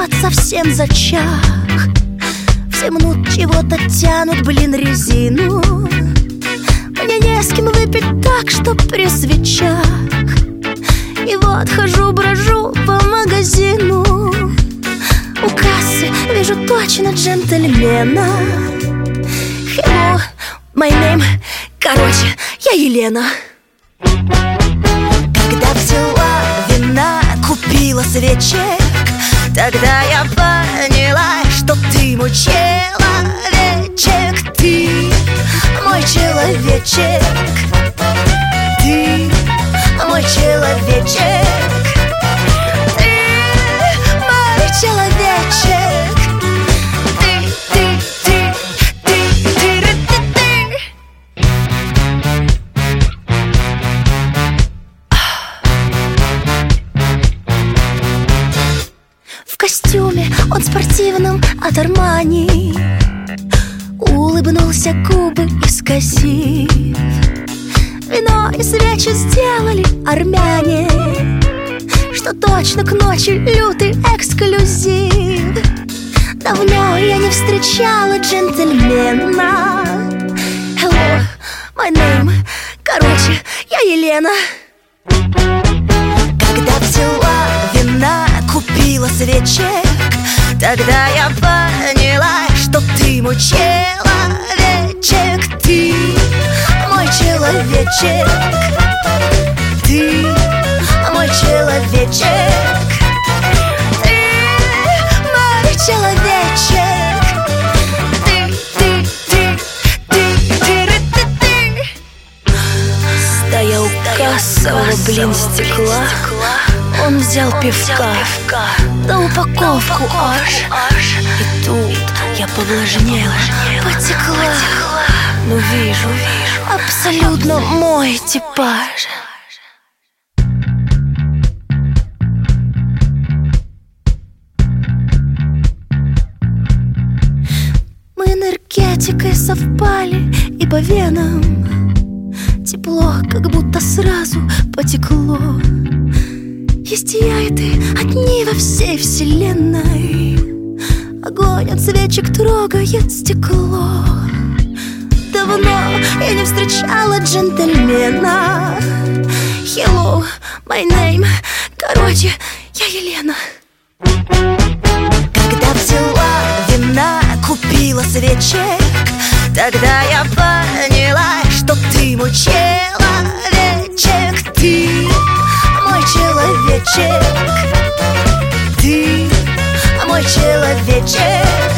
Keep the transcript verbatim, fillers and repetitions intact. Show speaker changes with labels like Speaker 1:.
Speaker 1: вот совсем зачах. Все мнут чего-то, тянут, блин, резину. Мне не с кем выпить так, что при свечах. И вот хожу, брожу по магазину. У кассы вижу точно джентльмена. Hello, my name. Короче, я Елена. Когда взяла вина, купила свечек, тогда я поняла, что ты мой человечек. Ты мой человечек. Ты мой человечек. Ты мой человечек. Ты, ты, ты, ты, ты, ты, ты. В костюме он спортивном от Армани, улыбнулся, губы искосив. Вино и свечи сделали армяне, что точно к ночи лютый эксклюзив. Давно я не встречала джентльмена. Hello, my name. Короче, я Елена. Когда взяла вина, купила свечек, тогда я поняла, что ты мой человечек. Ты мой человечек. Ты мой человечек. Ты мой человечек. Ты, ты, ты, ты, ты, ты, ты. Стоя у кассового, блин, стекла, он взял пивка, да упаковку аж. И тут я повлажнела, потекла. Ну вижу, абсолютно мой типаж. Мы энергетикой совпали и по венам. Тепло, как будто сразу потекло. Есть я и ты одни во всей вселенной. Огонь от свечек трогает стекло. Давно я не встречала джентльмена. Hello, my name. Короче, я Елена. Когда взяла вина, купила свечек, тогда я поняла, что ты мой человечек. Ты мой человечек. Ты мой человечек.